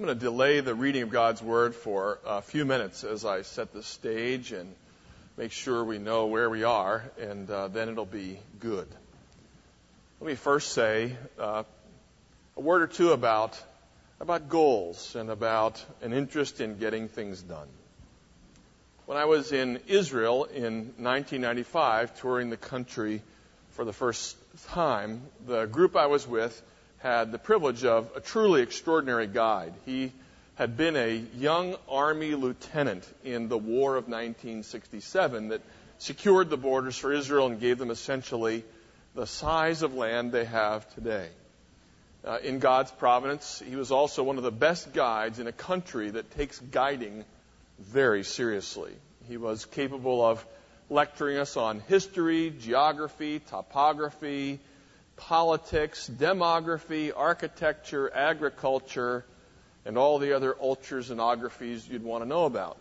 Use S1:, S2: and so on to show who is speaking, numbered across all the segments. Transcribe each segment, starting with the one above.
S1: I'm going to delay the reading of God's Word for a few minutes as I set the stage and make sure we know where we are, and then it'll be good. Let me first say a word or two about goals and about an interest in getting things done. When I was in Israel in 1995, touring the country for the first time, the group I was with had the privilege of a truly extraordinary guide. He had been a young Army lieutenant in the War of 1967 that secured the borders for Israel and gave them essentially the size of land they have today. In God's providence, he was also one of the best guides in a country that takes guiding very seriously. He was capable of lecturing us on history, geography, topography, politics, demography, architecture, agriculture, and all the other ultrasonographers you'd want to know about.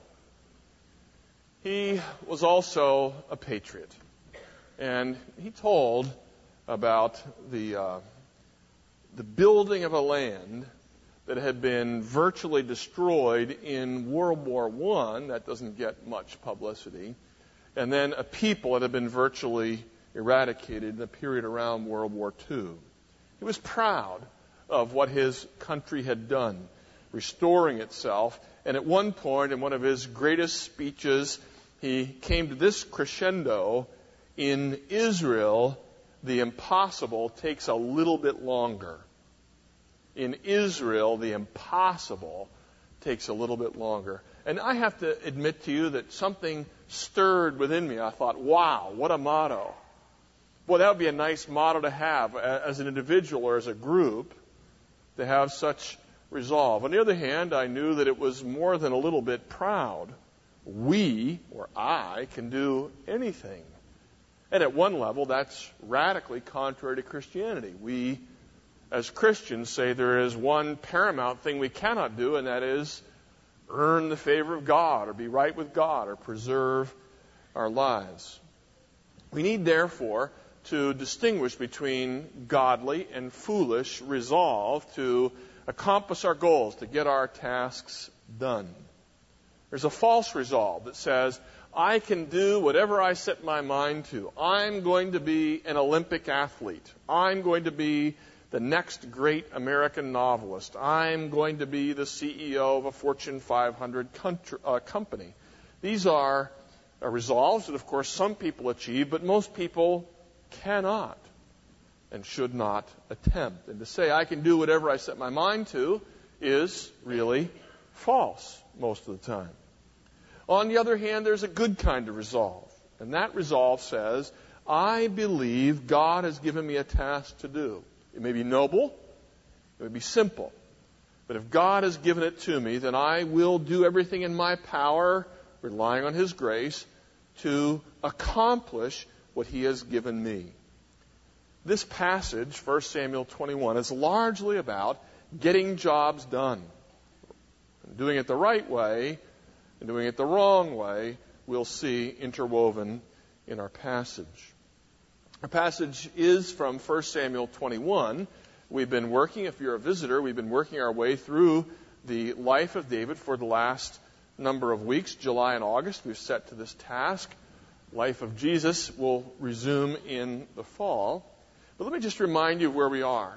S1: He was also a patriot, and he told about the building of a land that had been virtually destroyed in World War I. That doesn't get much publicity. And then a people that had been virtually eradicated in the period around World War II. He was proud of what his country had done, restoring itself. And at one point, in one of his greatest speeches, he came to this crescendo: in Israel, the impossible takes a little bit longer. In Israel, the impossible takes a little bit longer. And I have to admit to you that something stirred within me. I thought, wow, what a motto. Well, that would be a nice motto to have as an individual or as a group, to have such resolve. On the other hand, I knew that it was more than a little bit proud. We, or I, can do anything. And at one level, that's radically contrary to Christianity. We, as Christians, say there is one paramount thing we cannot do, and that is earn the favor of God, or be right with God, or preserve our lives. We need, therefore, to distinguish between godly and foolish resolve to accomplish our goals, to get our tasks done. There's a false resolve that says, I can do whatever I set my mind to. I'm going to be an Olympic athlete. I'm going to be the next great American novelist. I'm going to be the CEO of a Fortune 500 company. These are resolves that, of course, some people achieve, but most people cannot and should not attempt. And to say I can do whatever I set my mind to is really false most of the time. On the other hand, there's a good kind of resolve. And that resolve says, I believe God has given me a task to do. It may be noble, it may be simple. But if God has given it to me, then I will do everything in my power, relying on His grace, to accomplish what He has given me. This passage, 1 Samuel 21, is largely about getting jobs done. And doing it the right way and doing it the wrong way, we'll see interwoven in our passage. Our passage is from 1 Samuel 21. We've been working, if you're a visitor, we've been working our way through the life of David for the last number of weeks, July and August. We've set to this task. Life of Jesus will resume in the fall. But let me just remind you of where we are.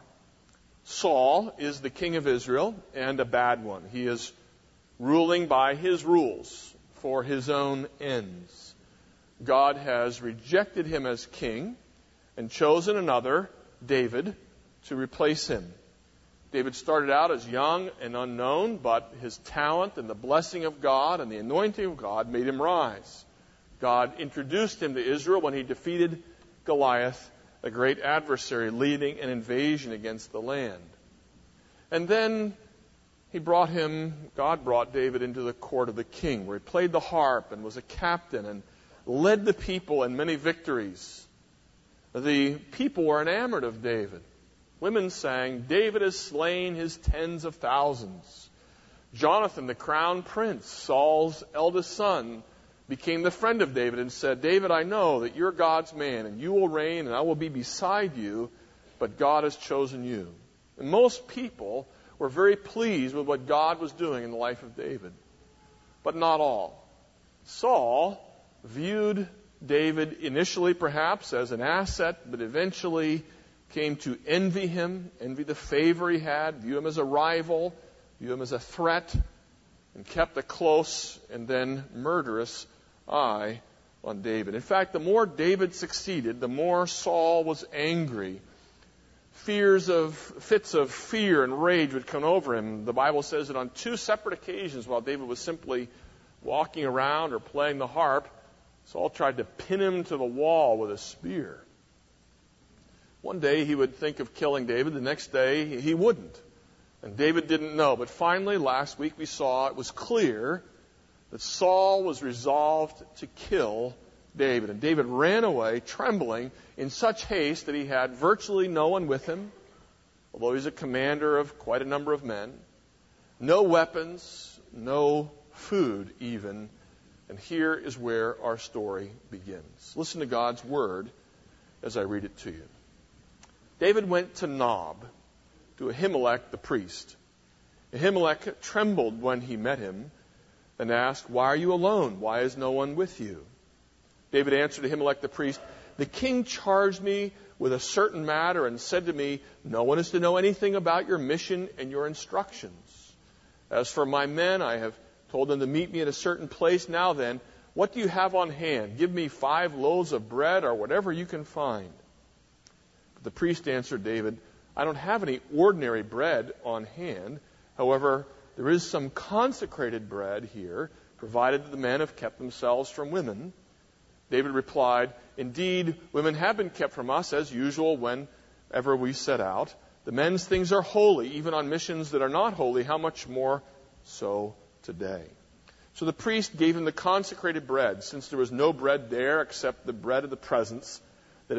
S1: Saul is the king of Israel, and a bad one. He is ruling by his rules for his own ends. God has rejected him as king and chosen another, David, to replace him. David started out as young and unknown, but his talent and the blessing of God and the anointing of God made him rise. God introduced him to Israel when he defeated Goliath, a great adversary leading an invasion against the land. And then God brought David into the court of the king, where he played the harp and was a captain and led the people in many victories. The people were enamored of David. Women sang, David has slain his tens of thousands. Jonathan, the crown prince, Saul's eldest son, became the friend of David and said, David, I know that you're God's man and you will reign and I will be beside you, but God has chosen you. And most people were very pleased with what God was doing in the life of David. But not all. Saul viewed David initially perhaps as an asset, but eventually came to envy him, envy the favor he had, view him as a rival, view him as a threat, and kept a close and then murderous eye on David. In fact, the more David succeeded, the more Saul was angry. Fits of fear and rage would come over him. The Bible says that on 2 separate occasions, while David was simply walking around or playing the harp, Saul tried to pin him to the wall with a spear. One day he would think of killing David, the next day he wouldn't. And David didn't know. But finally, last week we saw it was clear that Saul was resolved to kill David. And David ran away, trembling, in such haste that he had virtually no one with him, although he's a commander of quite a number of men. No weapons, no food even. And here is where our story begins. Listen to God's word as I read it to you. David went to Nob, to Ahimelech the priest. Ahimelech trembled when he met him and asked, "Why are you alone? Why is no one with you?" David answered Ahimelech the priest, "The king charged me with a certain matter and said to me, 'No one is to know anything about your mission and your instructions. As for my men, I have told them to meet me at a certain place. Now then, what do you have on hand? Give me 5 loaves of bread or whatever you can find.' But the priest answered David, 'I don't have any ordinary bread on hand. However, there is some consecrated bread here, provided that the men have kept themselves from women.' David replied, 'Indeed, women have been kept from us as usual whenever we set out. The men's things are holy, even on missions that are not holy. How much more so today?' So the priest gave him the consecrated bread, since there was no bread there except the bread of the presence that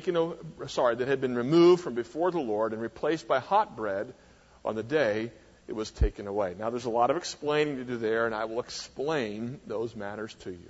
S1: had been removed from before the Lord and replaced by hot bread on the day it was taken away." Now there's a lot of explaining to do there, and I will explain those matters to you.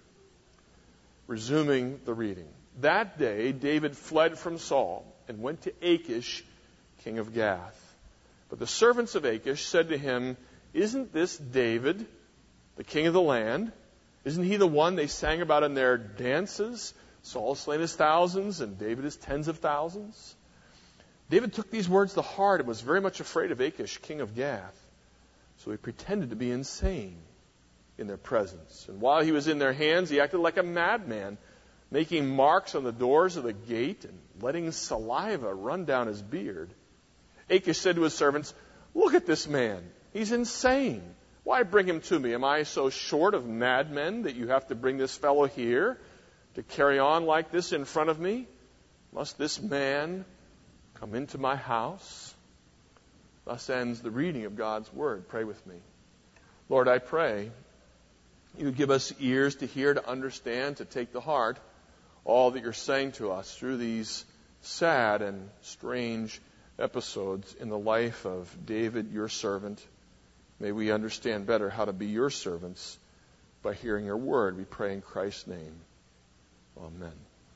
S1: Resuming the reading. That day David fled from Saul and went to Achish, king of Gath. But the servants of Achish said to him, "Isn't this David, the king of the land? Isn't he the one they sang about in their dances? Saul slain his thousands, and David his tens of thousands." David took these words to heart and was very much afraid of Achish, king of Gath. So he pretended to be insane in their presence. And while he was in their hands, he acted like a madman, making marks on the doors of the gate and letting saliva run down his beard. Achish said to his servants, "Look at this man. He's insane. Why bring him to me? Am I so short of madmen that you have to bring this fellow here to carry on like this in front of me? Must this man come into my house?" Thus ends the reading of God's word. Pray with me. Lord, I pray you would give us ears to hear, to understand, to take to heart all that you're saying to us through these sad and strange episodes in the life of David, your servant. May we understand better how to be your servants by hearing your word. We pray in Christ's name. Amen.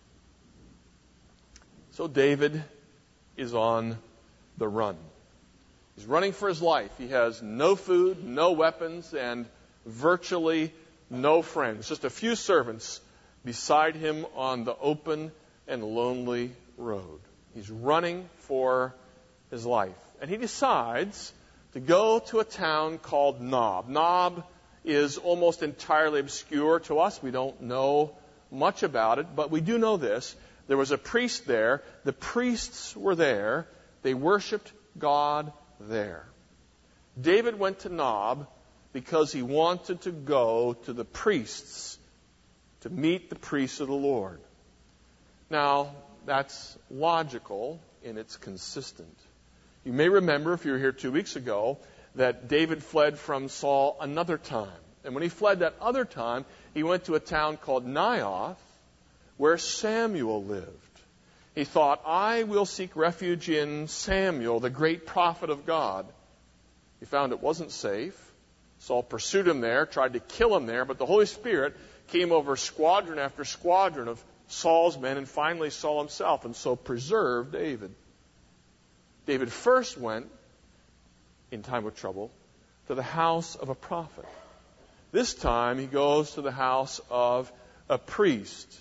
S1: So David is on the run. He's running for his life. He has no food, no weapons, and virtually no friends. Just a few servants beside him on the open and lonely road. He's running for his life. And he decides to go to a town called Nob. Nob is almost entirely obscure to us. We don't know much about it, but we do know this. There was a priest there. The priests were there. They worshiped God there. David went to Nob because he wanted to go to the priests to meet the priests of the Lord. Now, that's logical and it's consistent. You may remember, if you were here 2 weeks ago, that David fled from Saul another time. And when he fled that other time, he went to a town called Naioth, where Samuel lived. He thought, "I will seek refuge in Samuel, the great prophet of God." He found it wasn't safe. Saul pursued him there, tried to kill him there, but the Holy Spirit came over squadron after squadron of Saul's men, and finally Saul himself, and so preserved David. David first went in time of trouble, to the house of a prophet. This time he goes to the house of a priest.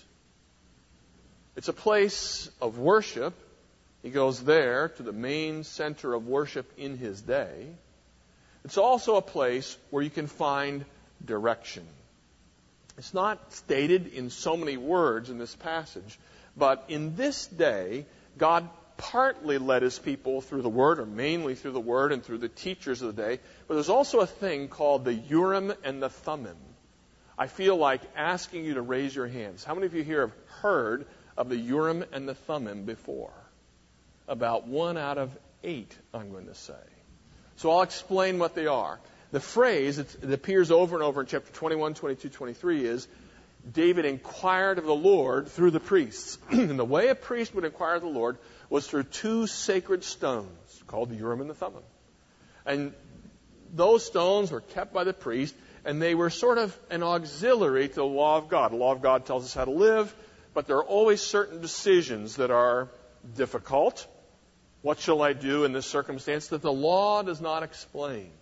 S1: It's a place of worship. He goes there to the main center of worship in his day. It's also a place where you can find direction. It's not stated in so many words in this passage, but in this day, God partly led his people through the Word, or mainly through the Word and through the teachers of the day. But there's also a thing called the Urim and the Thummim. I feel like asking you to raise your hands. How many of you here have heard of the Urim and the Thummim before? About 1 out of 8, I'm going to say. So I'll explain what they are. The phrase, it appears over and over in chapter 21, 22, 23, is David inquired of the Lord through the priests. And the way a priest would inquire of the Lord was through 2 sacred stones called the Urim and the Thummim. And those stones were kept by the priest, and they were sort of an auxiliary to the law of God. The law of God tells us how to live, but there are always certain decisions that are difficult. What shall I do in this circumstance that the law does not explain?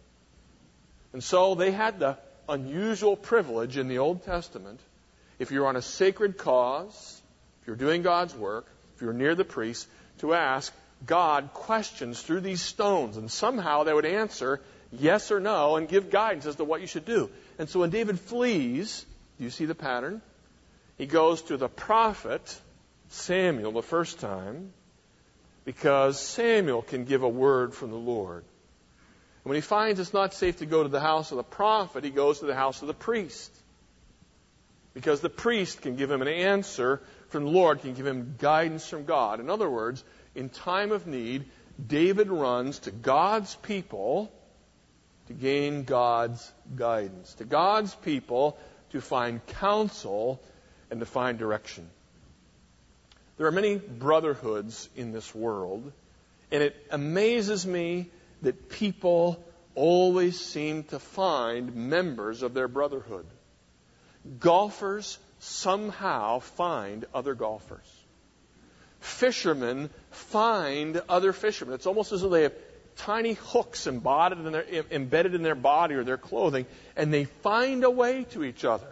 S1: And so they had the unusual privilege in the Old Testament, if you're on a sacred cause, if you're doing God's work, if you're near the priest, to ask God questions through these stones. And somehow they would answer yes or no and give guidance as to what you should do. And so when David flees, do you see the pattern? He goes to the prophet Samuel the first time, because Samuel can give a word from the Lord. And when he finds it's not safe to go to the house of the prophet, he goes to the house of the priest. Because the priest can give him an answer from the Lord, can give him guidance from God. In other words, in time of need, David runs to God's people to gain God's guidance. To God's people to find counsel and to find direction. There are many brotherhoods in this world, and it amazes me that people always seem to find members of their brotherhood. Golfers somehow find other golfers. Fishermen find other fishermen. It's almost as though they have tiny hooks embedded in their body or their clothing, and they find a way to each other.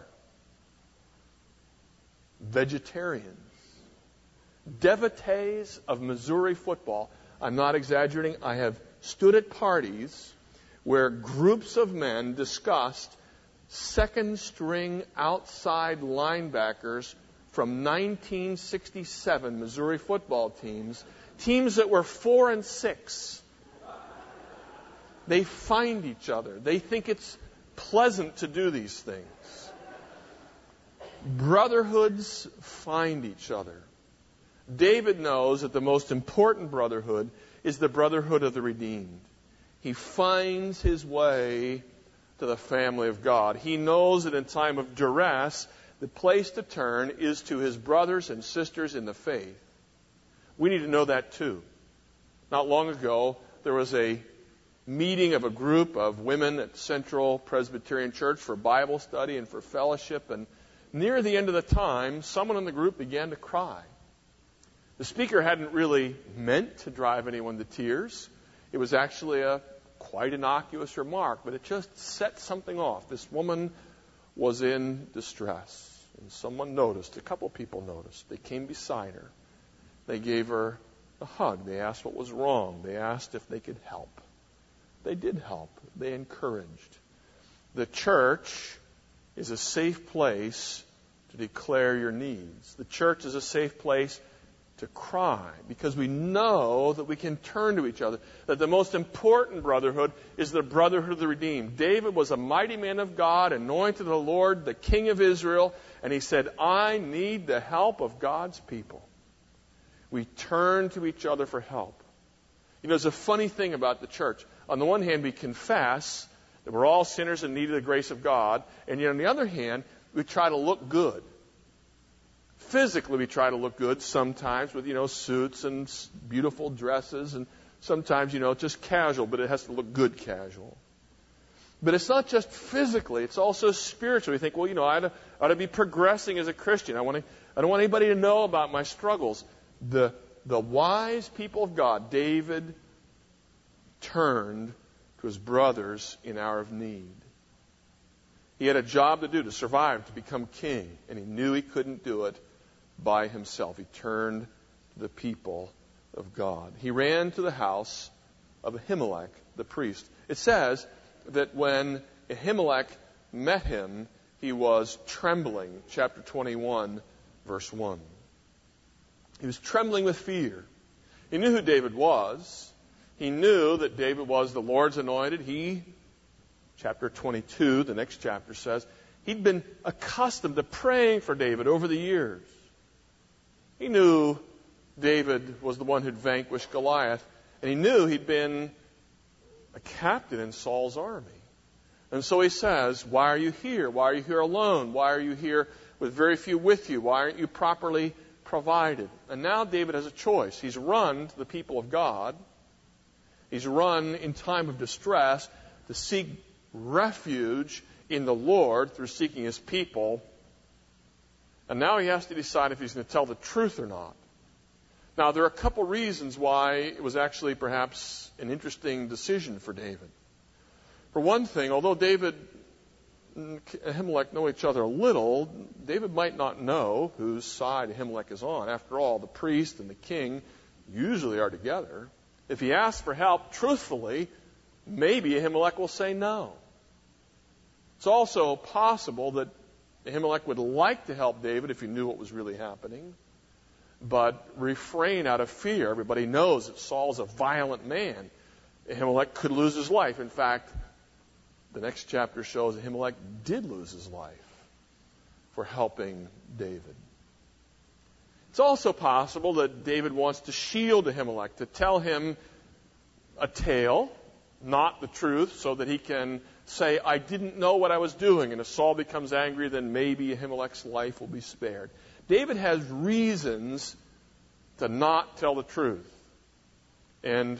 S1: Vegetarians, devotees of Missouri football. I'm not exaggerating. I have stood at parties where groups of men discussed second-string outside linebackers from 1967 Missouri football teams that were 4-6. They find each other. They think it's pleasant to do these things. Brotherhoods find each other. David knows that the most important brotherhood is the brotherhood of the redeemed. He finds his way to the family of God. He knows that in time of duress, the place to turn is to his brothers and sisters in the faith. We need to know that too. Not long ago, there was a meeting of a group of women at Central Presbyterian Church for Bible study and for fellowship, and near the end of the time, someone in the group began to cry. The speaker hadn't really meant to drive anyone to tears. It was actually a quite innocuous remark, but it just set something off. This woman was in distress, and someone noticed. A couple people noticed. They came beside her. They gave her a hug. They asked what was wrong. They asked if they could help. They did help. They encouraged. The church is a safe place to declare your needs. The church is a safe place to cry, because we know that we can turn to each other, that the most important brotherhood is the brotherhood of the redeemed. David was a mighty man of God, anointed of the Lord, the King of Israel, and he said, I need the help of God's people. We turn to each other for help. You know, there's a funny thing about the church. On the one hand, we confess that we're all sinners in need of the grace of God, and yet on the other hand, we try to look good. Physically, we try to look good sometimes with, suits and beautiful dresses, and sometimes, just casual, but it has to look good casual. But it's not just physically, it's also spiritually. We think, I ought to be progressing as a Christian. I don't want anybody to know about my struggles. The wise people of God, David turned to to his brothers in hour of need. He had a job to do to survive, to become king, and he knew he couldn't do it by himself. He turned to the people of God. He ran to the house of Ahimelech, the priest. It says that when Ahimelech met him, he was trembling. Chapter 21, verse 1. He was trembling with fear. He knew who David was. He knew that David was the Lord's anointed. Chapter 22, the next chapter says, he'd been accustomed to praying for David over the years. He knew David was the one who'd vanquished Goliath, and he knew he'd been a captain in Saul's army. And so he says, why are you here? Why are you here alone? Why are you here with very few with you? Why aren't you properly provided? And now David has a choice. He's run to the people of God. He's run in time of distress to seek refuge in the Lord through seeking his people. And now he has to decide if he's going to tell the truth or not. Now, there are a couple reasons why it was actually perhaps an interesting decision for David. For one thing, although David and Ahimelech know each other a little, David might not know whose side Ahimelech is on. After all, the priest and the king usually are together. If he asks for help truthfully, maybe Ahimelech will say no. It's also possible that Ahimelech would like to help David if he knew what was really happening, but refrain out of fear. Everybody knows that Saul's a violent man. Ahimelech could lose his life. In fact, the next chapter shows Ahimelech did lose his life for helping David. It's also possible that David wants to shield Ahimelech, to tell him a tale, not the truth, so that he can say, I didn't know what I was doing. And if Saul becomes angry, then maybe Ahimelech's life will be spared. David has reasons to not tell the truth. And,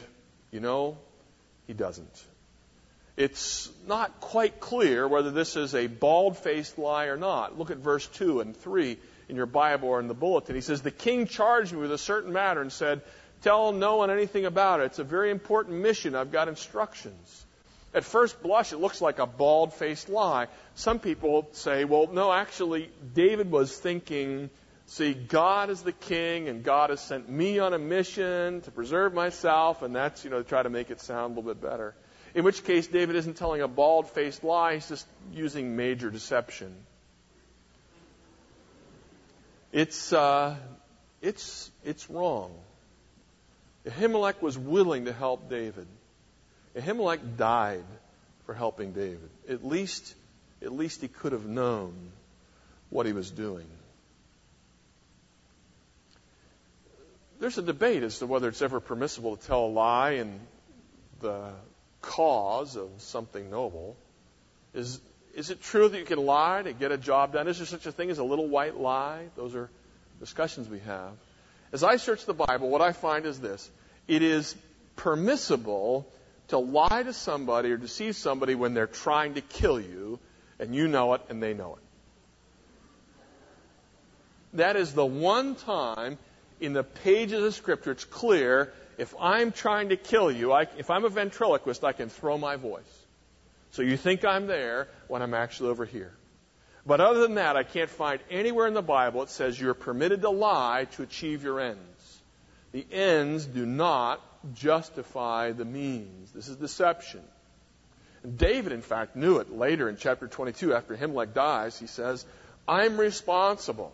S1: he doesn't. It's not quite clear whether this is a bald-faced lie or not. Look at verse 2 and 3 in your Bible or in the bulletin. He says, the king charged me with a certain matter and said, tell no one anything about it. It's a very important mission. I've got instructions. At first blush, it looks like a bald-faced lie. Some people say, well, no, actually, David was thinking, see, God is the king, and God has sent me on a mission to preserve myself, and that's, to try to make it sound a little bit better. In which case, David isn't telling a bald-faced lie, he's just using major deception. It's wrong. Ahimelech was willing to help David. Ahimelech died for helping David. At least he could have known what he was doing. There's a debate as to whether it's ever permissible to tell a lie in the cause of something noble. Is it true that you can lie to get a job done? Is there such a thing as a little white lie? Those are discussions we have. As I search the Bible, what I find is this. It is permissible to lie to somebody or deceive somebody when they're trying to kill you, and you know it and they know it. That is the one time in the pages of Scripture it's clear, if I'm trying to kill you, if I'm a ventriloquist, I can throw my voice. So you think I'm there when I'm actually over here. But other than that, I can't find anywhere in the Bible it says you're permitted to lie to achieve your ends. The ends do not justify the means. This is deception. And David, in fact, knew it. Later in chapter 22, after Ahimelech dies, he says, I'm responsible.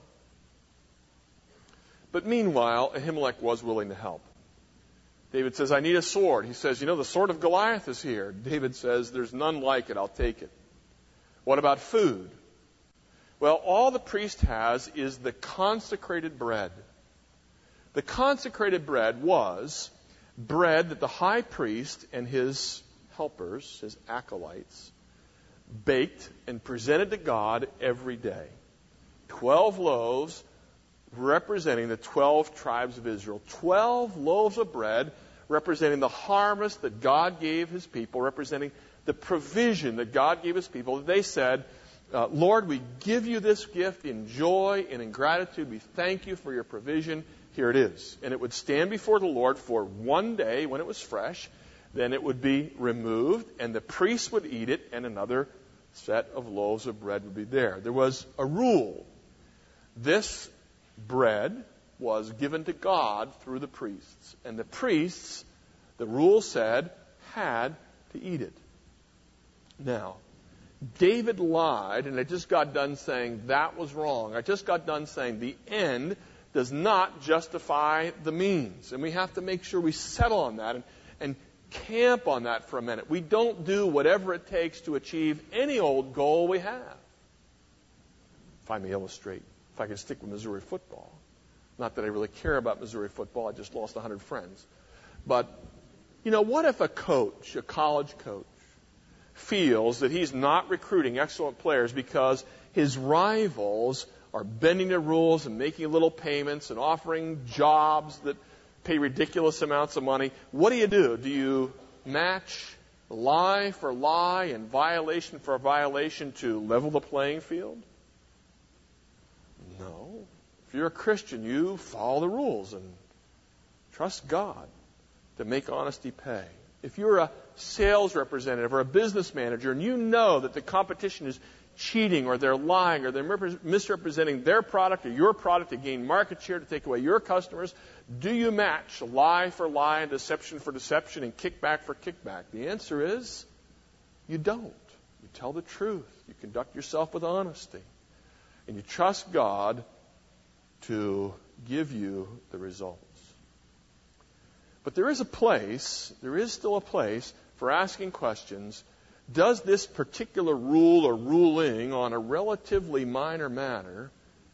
S1: But meanwhile, Ahimelech was willing to help. David says, I need a sword. He says, the sword of Goliath is here. David says, there's none like it. I'll take it. What about food? Well, all the priest has is the consecrated bread. The consecrated bread was bread that the high priest and his helpers, his acolytes, baked and presented to God every day. 12 loaves representing the 12 tribes of Israel. 12 loaves of bread representing the harvest that God gave his people, representing the provision that God gave his people. They said, Lord, we give you this gift in joy and in gratitude. We thank you for your provision. Here it is. And it would stand before the Lord for one day when it was fresh. then it would be removed, and the priest would eat it, and another set of loaves of bread would be there. There was a rule. This bread was given to God through the priests. And the priests, the rule said, had to eat it. Now, David lied, and I just got done saying that was wrong. I just got done saying the end does not justify the means. And we have to make sure we settle on that and camp on that for a minute. We don't do whatever it takes to achieve any old goal we have. If I may illustrate, if I can stick with Missouri football. Not that I really care about Missouri football. I just lost 100 friends. But, what if a coach, a college coach, feels that he's not recruiting excellent players because his rivals are bending the rules and making little payments and offering jobs that pay ridiculous amounts of money? What do? Do you match lie for lie and violation for violation to level the playing field? No. If you're a Christian, you follow the rules and trust God to make honesty pay. If you're a sales representative or a business manager and you know that the competition is cheating or they're lying or they're misrepresenting their product or your product to gain market share, to take away your customers, do you match lie for lie and deception for deception and kickback for kickback? The answer is you don't. You tell the truth. You conduct yourself with honesty. And you trust God to give you the results. But there is still a place for asking questions. Does this particular rule or ruling on a relatively minor matter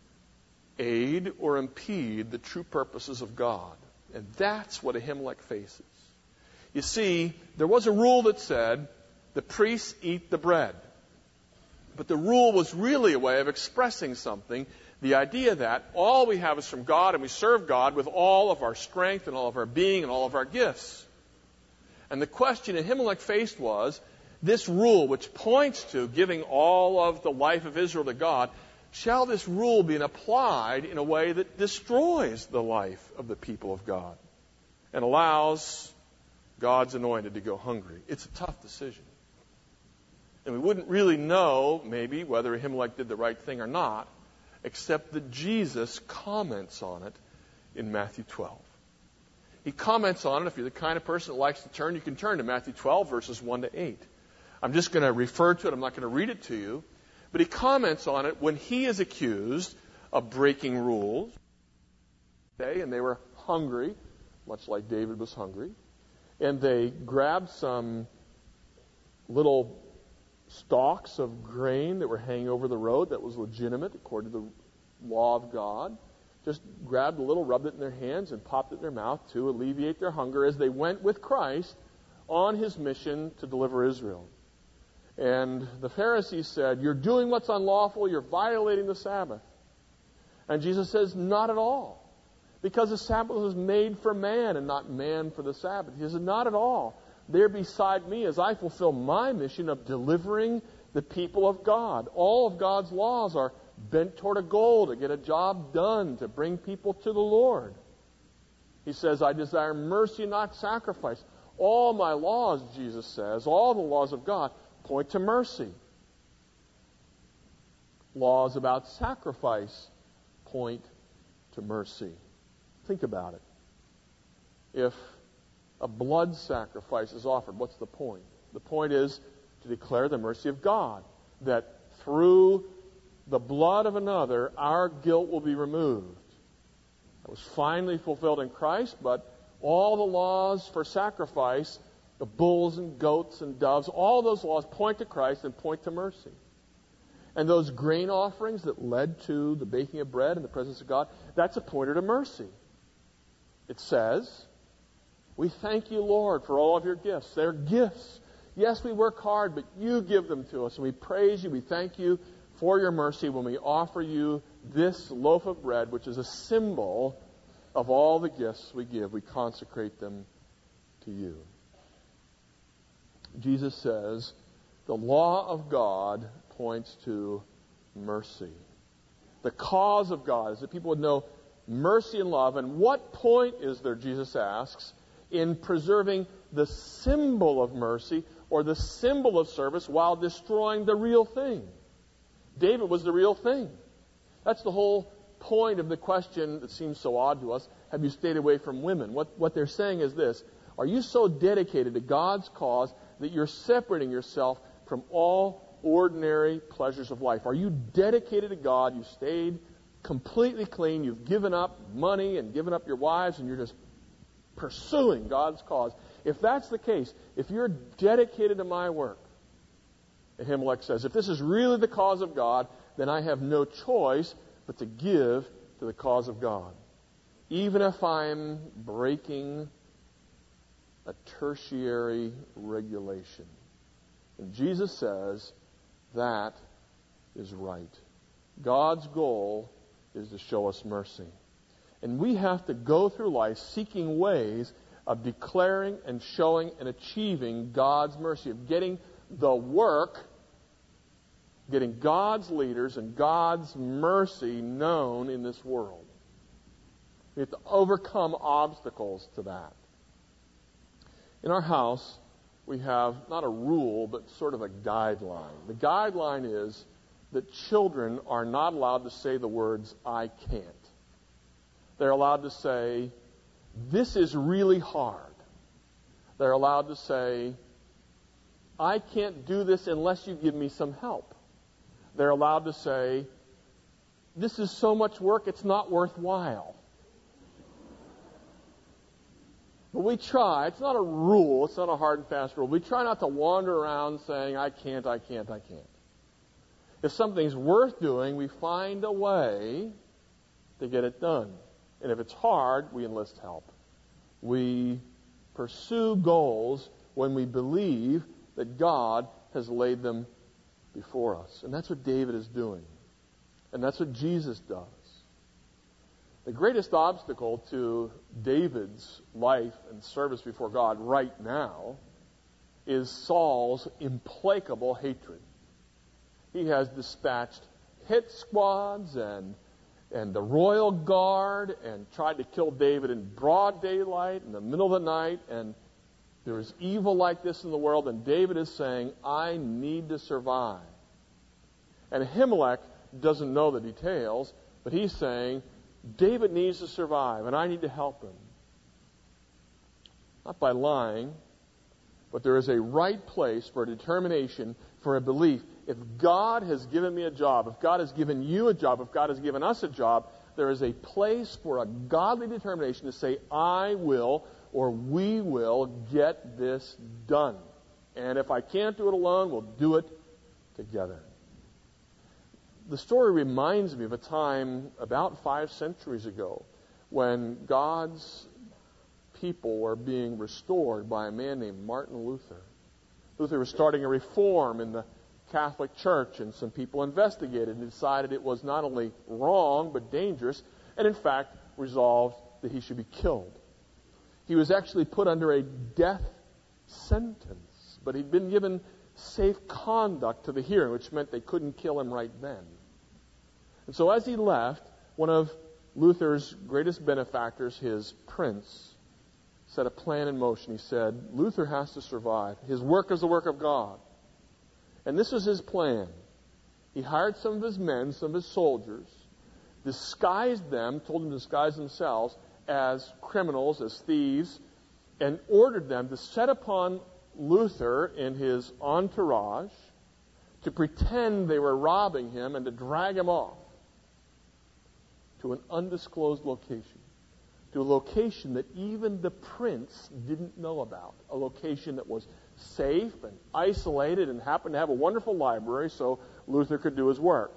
S1: aid or impede the true purposes of God? And that's what Ahimelech faces. You see, there was a rule that said the priests eat the bread. But the rule was really a way of expressing something. The idea that all we have is from God and we serve God with all of our strength and all of our being and all of our gifts. And the question Ahimelech faced was, this rule which points to giving all of the life of Israel to God, shall this rule be applied in a way that destroys the life of the people of God and allows God's anointed to go hungry? It's a tough decision. And we wouldn't really know, maybe, whether Ahimelech did the right thing or not, except that Jesus comments on it in Matthew 12. He comments on it. If you're the kind of person that likes to turn, you can turn to Matthew 12, verses 1 to 8. I'm just going to refer to it. I'm not going to read it to you. But he comments on it when he is accused of breaking rules. And they were hungry, much like David was hungry. And they grabbed some little stalks of grain that were hanging over the road that was legitimate according to the law of God. Just grabbed a little, rubbed it in their hands, and popped it in their mouth to alleviate their hunger as they went with Christ on his mission to deliver Israel. And the Pharisees said, "You're doing what's unlawful, you're violating the Sabbath." And Jesus says, "Not at all. Because the Sabbath was made for man and not man for the Sabbath." He says, "Not at all. There beside me as I fulfill my mission of delivering the people of God. All of God's laws are bent toward a goal to get a job done, to bring people to the Lord." He says, "I desire mercy, not sacrifice." All my laws, Jesus says, all the laws of God point to mercy. Laws about sacrifice point to mercy. Think about it. If a blood sacrifice is offered, what's the point? The point is to declare the mercy of God, that through the blood of another, our guilt will be removed. That was finally fulfilled in Christ, but all the laws for sacrifice, the bulls and goats and doves, all those laws point to Christ and point to mercy. And those grain offerings that led to the baking of bread in the presence of God, that's a pointer to mercy. It says, "We thank you, Lord, for all of your gifts." They're gifts. Yes, we work hard, but you give them to us. And we praise you. We thank you for your mercy when we offer you this loaf of bread, which is a symbol of all the gifts we give. We consecrate them to you. Jesus says the law of God points to mercy. The cause of God is that people would know mercy and love. And what point is there, Jesus asks, in preserving the symbol of mercy or the symbol of service while destroying the real thing. David was the real thing. That's the whole point of the question that seems so odd to us. Have you stayed away from women? What they're saying is this. Are you so dedicated to God's cause that you're separating yourself from all ordinary pleasures of life? Are you dedicated to God? You've stayed completely clean. You've given up money and given up your wives, and you're just pursuing God's cause. If that's the case, if you're dedicated to my work, Ahimelech says, if this is really the cause of God, then I have no choice but to give to the cause of God. Even if I'm breaking a tertiary regulation. And Jesus says that is right. God's goal is to show us mercy. And we have to go through life seeking ways of declaring and showing and achieving God's mercy, of getting the work, getting God's leaders and God's mercy known in this world. We have to overcome obstacles to that. In our house, we have not a rule, but sort of a guideline. The guideline is that children are not allowed to say the words, I can't. They're allowed to say, this is really hard. They're allowed to say, I can't do this unless you give me some help. They're allowed to say, this is so much work, it's not worthwhile. But we try. It's not a rule. It's not a hard and fast rule. We try not to wander around saying, I can't, I can't, I can't. If something's worth doing, we find a way to get it done. And if it's hard, we enlist help. We pursue goals when we believe that God has laid them before us. And that's what David is doing. And that's what Jesus does. The greatest obstacle to David's life and service before God right now is Saul's implacable hatred. He has dispatched hit squads and the royal guard and tried to kill David in broad daylight in the middle of the night. And there is evil like this in the world. And David is saying, I need to survive. And Ahimelech doesn't know the details, but he's saying, David needs to survive, and I need to help him. Not by lying, but there is a right place for a determination, for a belief. If God has given me a job, if God has given you a job, if God has given us a job, there is a place for a godly determination to say, I will or we will get this done. And if I can't do it alone, we'll do it together. The story reminds me of a time about 5 centuries ago when God's people were being restored by a man named Martin Luther. Luther was starting a reform in the Catholic Church, and some people investigated and decided it was not only wrong but dangerous, and in fact resolved that he should be killed. He was actually put under a death sentence, but he'd been given safe conduct to the hearing, which meant they couldn't kill him right then. And so as he left, one of Luther's greatest benefactors, his prince, set a plan in motion. He said, Luther has to survive. His work is the work of God. And this was his plan. He hired some of his men, some of his soldiers, disguised them, told them to disguise themselves as criminals, as thieves, and ordered them to set upon Luther and his entourage to pretend they were robbing him and to drag him off to an undisclosed location, to a location that even the prince didn't know about, a location that was safe and isolated and happened to have a wonderful library so Luther could do his work.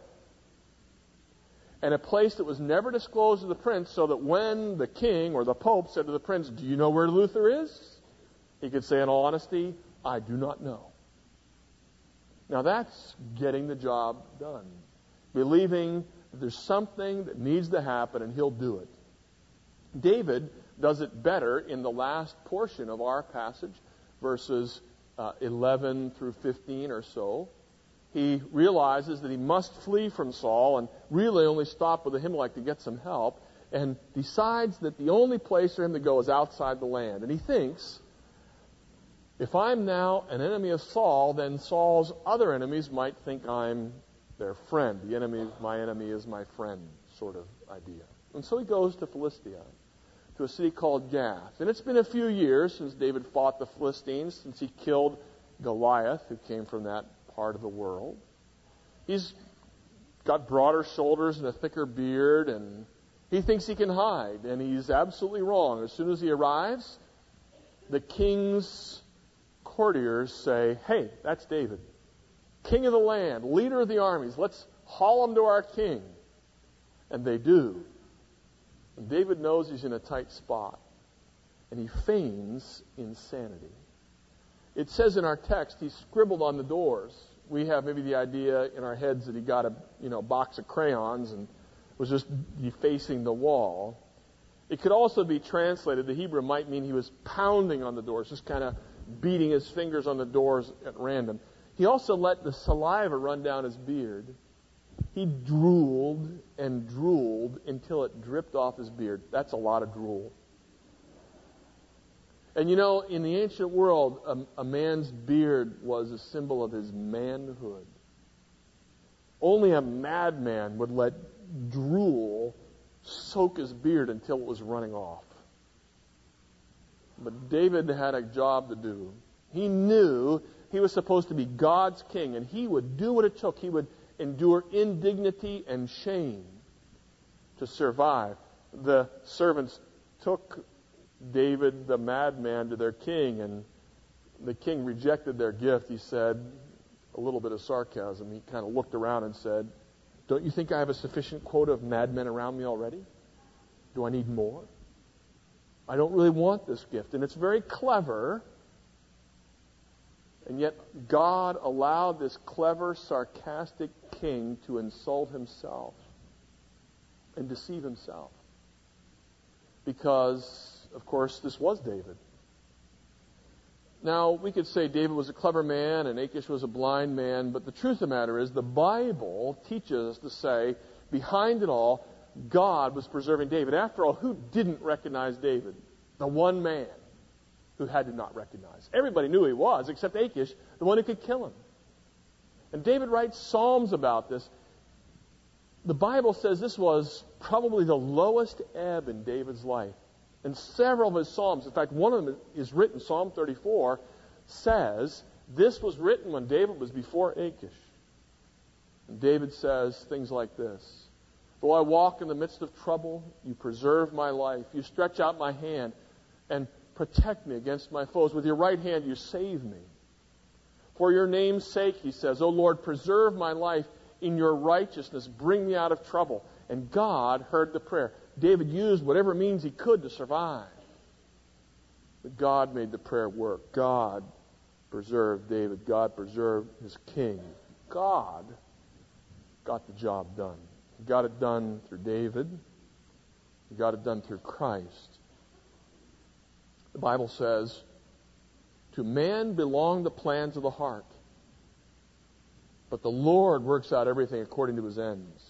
S1: And a place that was never disclosed to the prince, so that when the king or the pope said to the prince, do you know where Luther is? He could say in all honesty, I do not know. Now that's getting the job done. Believing that there's something that needs to happen and he'll do it. David does it better in the last portion of our passage, verses 11 through 15 or so. He realizes that he must flee from Saul and really only stop with Ahimelech to get some help, and decides that the only place for him to go is outside the land. And he thinks If I'm now an enemy of Saul, then Saul's other enemies might think I'm their friend. My enemy is my friend sort of idea. And so he goes to Philistia, to a city called Gath. And it's been a few years since David fought the Philistines, since he killed Goliath, who came from that part of the world. He's got broader shoulders and a thicker beard, and he thinks he can hide, and he's absolutely wrong. As soon as he arrives, the king's courtiers say, "Hey, that's David, king of the land, leader of the armies. Let's haul him to our king." And they do. And David knows he's in a tight spot, and he feigns insanity. It says in our text he scribbled on the doors. We have maybe the idea in our heads that he got a box of crayons and was just defacing the wall. It could also be translated, the Hebrew might mean he was pounding on the doors, just kind of beating his fingers on the doors at random. He also let the saliva run down his beard. He drooled and drooled until it dripped off his beard. That's a lot of drool. And in the ancient world, a man's beard was a symbol of his manhood. Only a madman would let drool soak his beard until it was running off. But David had a job to do. He knew he was supposed to be God's king, and he would do what it took. He would endure indignity and shame to survive. The servants took David, the madman, to their king, and the king rejected their gift. He said, a little bit of sarcasm, he kind of looked around and said, "Don't you think I have a sufficient quota of madmen around me already? Do I need more? I don't really want this gift." And it's very clever, and yet God allowed this clever, sarcastic king to insult himself and deceive himself. Because, of course, this was David. Now, we could say David was a clever man and Achish was a blind man, but the truth of the matter is the Bible teaches us to say, behind it all, God was preserving David. After all, who didn't recognize David? The one man who had to not recognize. Everybody knew who he was, except Achish, the one who could kill him. And David writes psalms about this. The Bible says this was probably the lowest ebb in David's life. And several of his psalms, in fact, one of them is written, Psalm 34, says this was written when David was before Achish. And David says things like this: "Though I walk in the midst of trouble, you preserve my life. You stretch out my hand and protect me against my foes. With your right hand you save me. For your name's sake," he says, "O Lord, preserve my life. In your righteousness, bring me out of trouble." And God heard the prayer. David used whatever means he could to survive. But God made the prayer work. God preserved David. God preserved his king. God got the job done. He got it done through David. He got it done through Christ. The Bible says, "To man belong the plans of the heart, but the Lord works out everything according to his ends."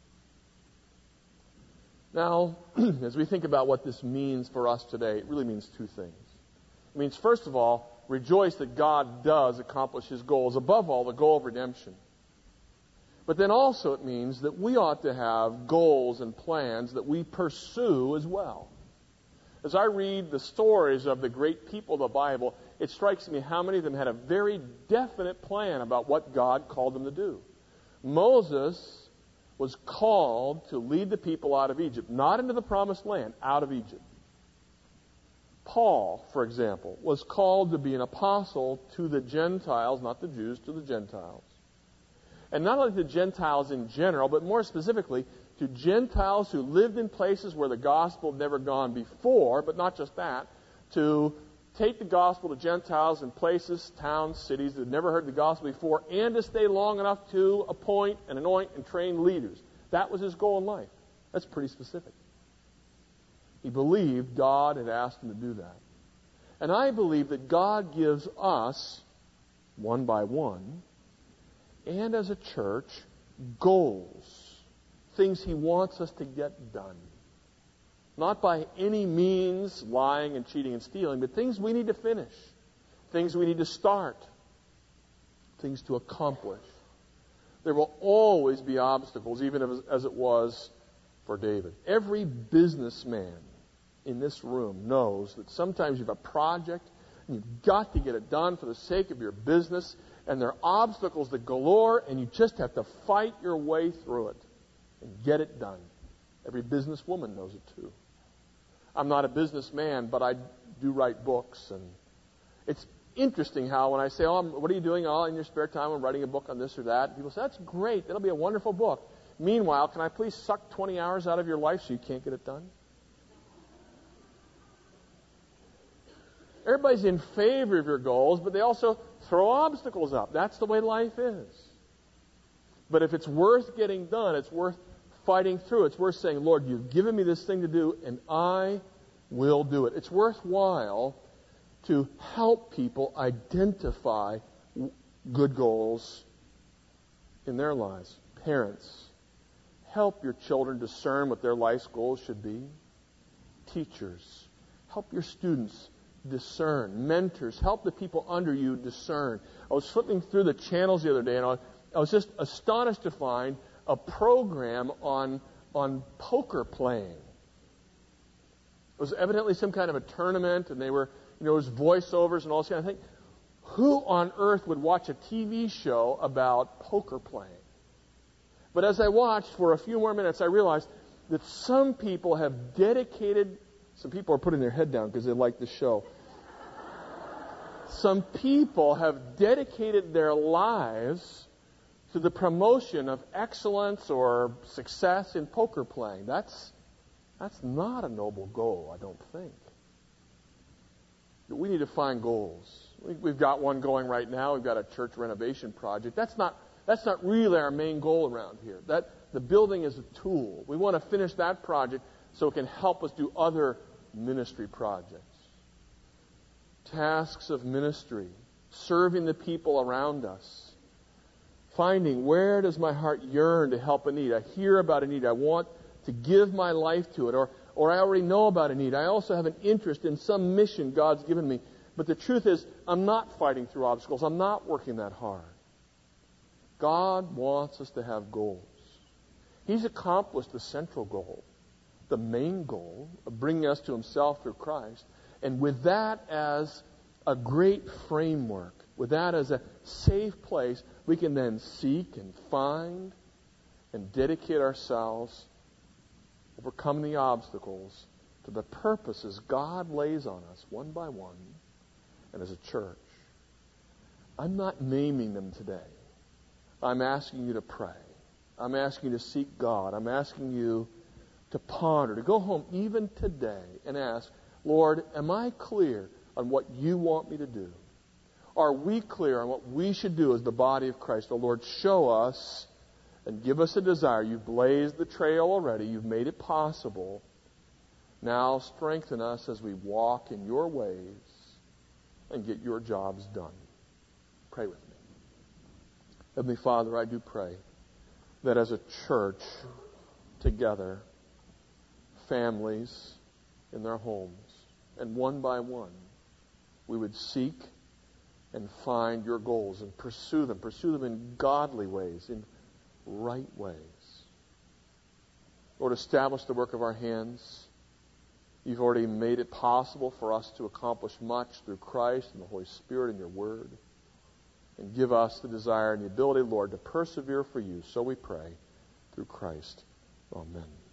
S1: Now, as we think about what this means for us today, it really means two things. It means, first of all, rejoice that God does accomplish his goals, above all, the goal of redemption. But then also it means that we ought to have goals and plans that we pursue as well. As I read the stories of the great people of the Bible, it strikes me how many of them had a very definite plan about what God called them to do. Moses was called to lead the people out of Egypt, not into the promised land, out of Egypt. Paul, for example, was called to be an apostle to the Gentiles, not the Jews, to the Gentiles. And not only to Gentiles in general, but more specifically to Gentiles who lived in places where the gospel had never gone before, but not just that, to take the gospel to Gentiles in places, towns, cities that had never heard the gospel before, and to stay long enough to appoint and anoint and train leaders. That was his goal in life. That's pretty specific. He believed God had asked him to do that. And I believe that God gives us, one by one, and as a church, goals, things he wants us to get done. Not by any means lying and cheating and stealing, but things we need to finish. things we need to start, things to accomplish. There will always be obstacles, even as it was for David. Every businessman in this room knows that sometimes you have a project and you've got to get it done for the sake of your business, and there are obstacles that galore, and you just have to fight your way through it and get it done. Every businesswoman knows it too. I'm not a businessman, but I do write books, and it's interesting how when I say, what are you doing in your spare time? I'm writing a book on this or that. People say, that's great. That'll be a wonderful book. Meanwhile, can I please suck 20 hours out of your life so you can't get it done? Everybody's in favor of your goals, but they also throw obstacles up. That's the way life is. But if it's worth getting done, it's worth fighting through. It's worth saying, Lord, you've given me this thing to do, and I will do it. It's worthwhile to help people identify good goals in their lives. Parents, help your children discern what their life's goals should be. Teachers, help your students discern. Mentors, help the people under you discern. I was flipping through the channels the other day, and I was just astonished to find a program on poker playing. It was evidently some kind of a tournament, and they were, it was voiceovers and all this kind of thing. Who on earth would watch a TV show about poker playing? But as I watched for a few more minutes, I realized that some people have dedicated, some people are putting their head down because they like the show. Some people have dedicated their lives to the promotion of excellence or success in poker playing. That's not a noble goal, I don't think. We need to find goals. We've got one going right now. We've got a church renovation project. That's not really our main goal around here. The building is a tool. We want to finish that project so it can help us do other ministry projects. Tasks of ministry, serving the people around us, finding where does my heart yearn to help a need. I hear about a need. I want to give my life to it. Or I already know about a need. I also have an interest in some mission God's given me. But the truth is, I'm not fighting through obstacles. I'm not working that hard. God wants us to have goals. He's accomplished the central goal, the main goal of bringing us to Himself through Christ. And with that as a great framework, with that as a safe place, we can then seek and find and dedicate ourselves, overcome the obstacles to the purposes God lays on us one by one and as a church. I'm not naming them today. I'm asking you to pray. I'm asking you to seek God. I'm asking you to ponder, to go home even today and ask, Lord, am I clear on what you want me to do? Are we clear on what we should do as the body of Christ? Oh, Lord, show us and give us a desire. You've blazed the trail already. You've made it possible. Now strengthen us as we walk in your ways and get your jobs done. Pray with me. Heavenly Father, I do pray that as a church together, families in their homes, and one by one, we would seek and find your goals and pursue them in godly ways, in right ways. Lord, establish the work of our hands. You've already made it possible for us to accomplish much through Christ and the Holy Spirit and your Word. And give us the desire and the ability, Lord, to persevere for you. So we pray through Christ. Amen.